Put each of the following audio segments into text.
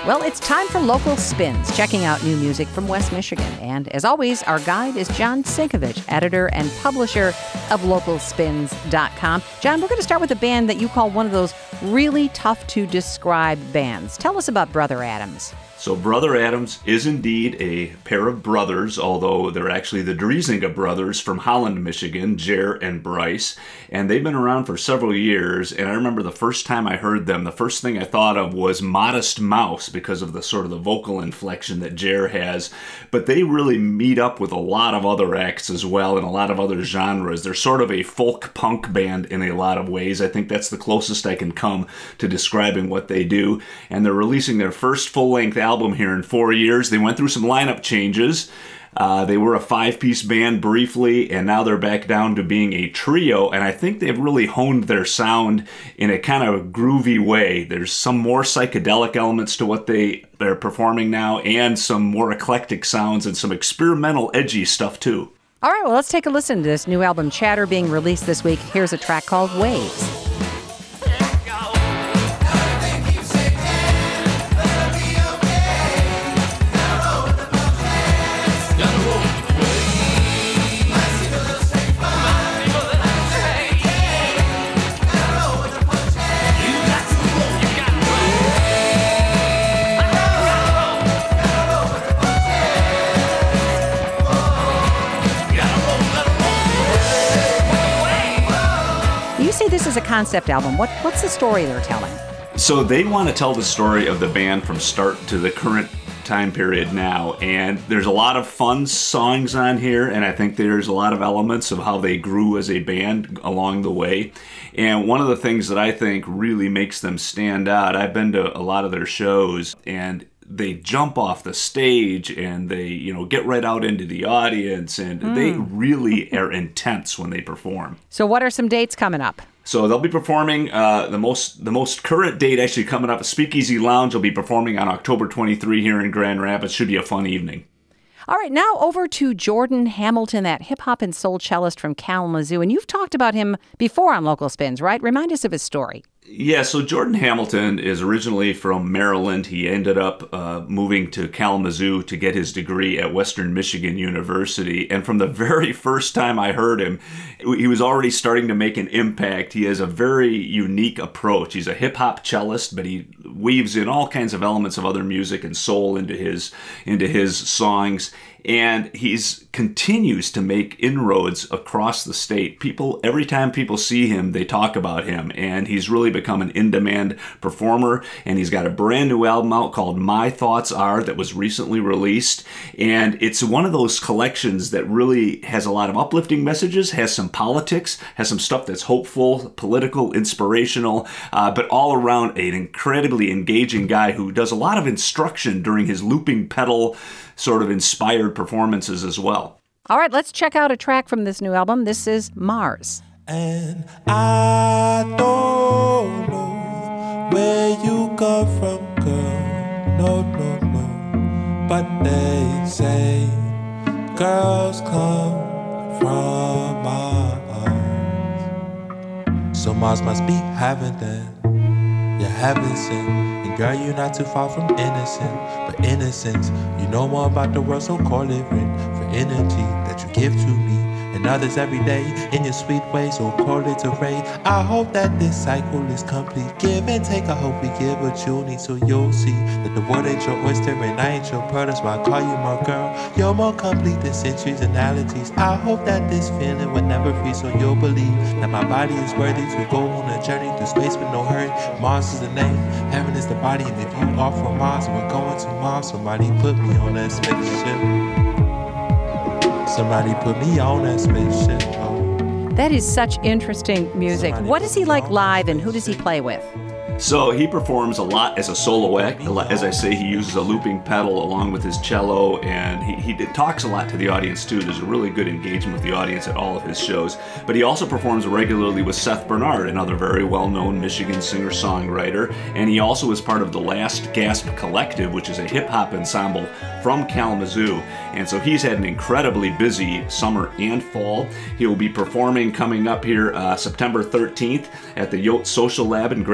Well, it's time for Local Spins, checking out new music from West Michigan. And as always, our guide is John Sinkovich, editor and publisher of LocalSpins.com. John, we're going to start with a band that you call one of those really tough to describe bands. Tell us about Brother Adams. So Brother Adams is indeed a pair of brothers, although they're actually the Driesinga brothers from Holland, Michigan, Jer and Bryce. And they've been around for several years. And I remember the first time I heard them, the first thing I thought of was Modest Mouse because of the sort of the vocal inflection that Jer has. But they really meet up with a lot of other acts as well and a lot of other genres. They're sort of a folk punk band in a lot of ways. I think that's the closest I can come to describing what they do. And they're releasing their first full-length album here in 4 years. They went through some lineup changes. They were a 5-piece band briefly, and now they're back down to being a trio, and I think they've really honed their sound in a kind of groovy way. There's some more psychedelic elements to what they're performing now, and some more eclectic sounds and some experimental, edgy stuff too. All right, well, let's take a listen to this new album, Chatter, being released this week. Here's a track called Waves. This is a concept album. What's the story they're telling? So they want to tell the story of the band from start to the current time period now, and there's a lot of fun songs on here, and I think there's a lot of elements of how they grew as a band along the way. And one of the things that I think really makes them stand out, I've been to a lot of their shows, and they jump off the stage and they, get right out into the audience, and they really are intense when they perform. So what are some dates coming up? So they'll be performing, the most current date actually coming up, Speakeasy Lounge will be performing on October 23 here in Grand Rapids. Should be a fun evening. All right, now over to Jordan Hamilton, that hip-hop and soul cellist from Kalamazoo. And you've talked about him before on Local Spins, right? Remind us of his story. Yeah, so Jordan Hamilton is originally from Maryland. He ended up moving to Kalamazoo to get his degree at Western Michigan University. And from the very first time I heard him, he was already starting to make an impact. He has a very unique approach. He's a hip-hop cellist, but he weaves in all kinds of elements of other music and soul into his songs. And he's continues to make inroads across the state. Every time people see him, they talk about him, and he's really become an in-demand performer. And he's got a brand new album out called My Thoughts Are that was recently released, and it's one of those collections that really has a lot of uplifting messages, has some politics, has some stuff that's hopeful, political, inspirational, but all around an incredibly engaging guy who does a lot of instruction during his looping pedal sort of inspired performances as well. All right, let's check out a track from this new album. This is Mars. And I don't know where you come from, girl. No. But they say girls come from Mars. So Mars must be heaven then. You're heaven sent. Girl, you're not too far from innocent, but innocence, you know more about the world, so call it rent for energy that you give to me and others every day in your sweet way, so call it a ray. I hope that this cycle is complete. Give and take, I hope we give what you need, so you'll see that the world ain't your oyster and I ain't your pearl. That's why I call you my girl. You're more complete than centuries and analogies. I hope that this feeling will never freeze, so you'll believe that my body is worthy to go on a journey through space with no hurry. Mars is the name, heaven is the body, and if you are from Mars, we're going to Mars. Somebody put me on that spaceship. Somebody put me on that spaceship. Oh. That is such interesting music. What is he like live, and who does he play with? So he performs a lot as a solo act. As I say, he uses a looping pedal along with his cello, and he talks a lot to the audience too. There's a really good engagement with the audience at all of his shows. But he also performs regularly with Seth Bernard, another very well-known Michigan singer-songwriter, and he also is part of the Last Gasp Collective, which is a hip-hop ensemble from Kalamazoo. And so he's had an incredibly busy summer and fall. He will be performing coming up here September 13th at the Yote Social Lab in Grand Rapids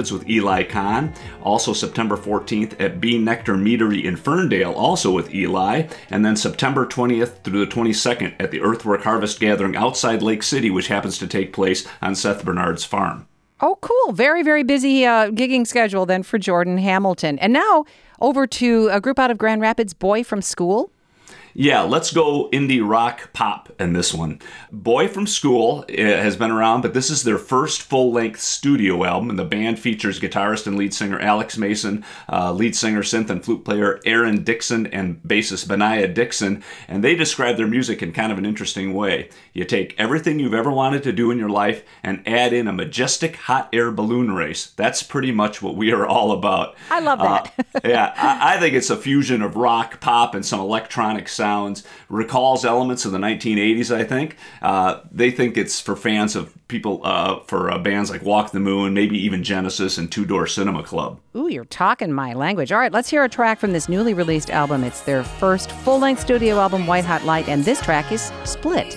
Rapids with Eli Kahn. Also September 14th at Bee Nectar Meadery in Ferndale, also with Eli. And then September 20th through the 22nd at the Earthwork Harvest Gathering outside Lake City, which happens to take place on Seth Bernard's farm. Oh, cool. Very, very busy gigging schedule then for Jordan Hamilton. And now over to a group out of Grand Rapids, Boy From School. Yeah, let's go indie rock pop in this one. Boy From School has been around, but this is their first full-length studio album, and the band features guitarist and lead singer Alex Mason, lead singer, synth, and flute player Aaron Dixon, and bassist Benaiah Dixon, and they describe their music in kind of an interesting way. You take everything you've ever wanted to do in your life and add in a majestic hot air balloon race. That's pretty much what we are all about. I love that. Yeah, I think it's a fusion of rock, pop, and some electronic sounds. Recalls elements of the 1980s, I think. They think it's for fans of people, for bands like Walk the Moon, maybe even Genesis and Two Door Cinema Club. Ooh, you're talking my language. All right, let's hear a track from this newly released album. It's their first full-length studio album, White Hot Light, and this track is Split.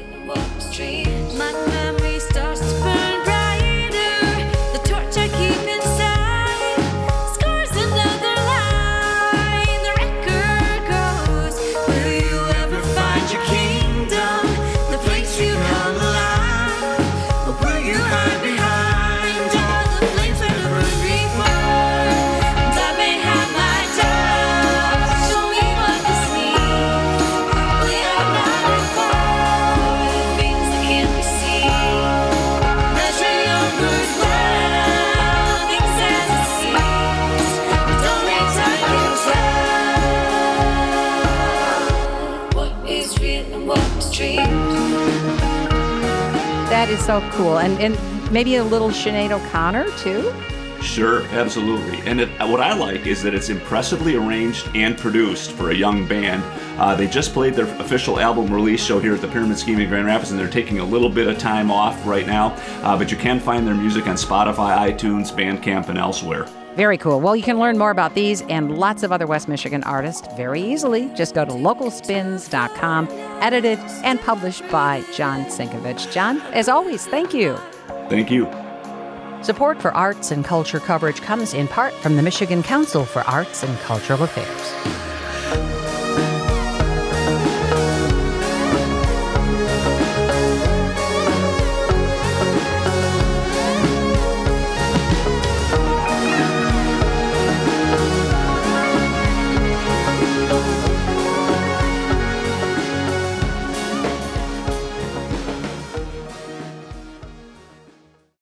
That is so cool. And maybe a little Sinead O'Connor, too? Sure, absolutely. And what I like is that it's impressively arranged and produced for a young band. They just played their official album release show here at the Pyramid Scheme in Grand Rapids, and they're taking a little bit of time off right now. But you can find their music on Spotify, iTunes, Bandcamp, and elsewhere. Very cool. Well, you can learn more about these and lots of other West Michigan artists very easily. Just go to localspins.com, edited and published by John Sinkovich. John, as always, thank you. Thank you. Support for arts and culture coverage comes in part from the Michigan Council for Arts and Cultural Affairs.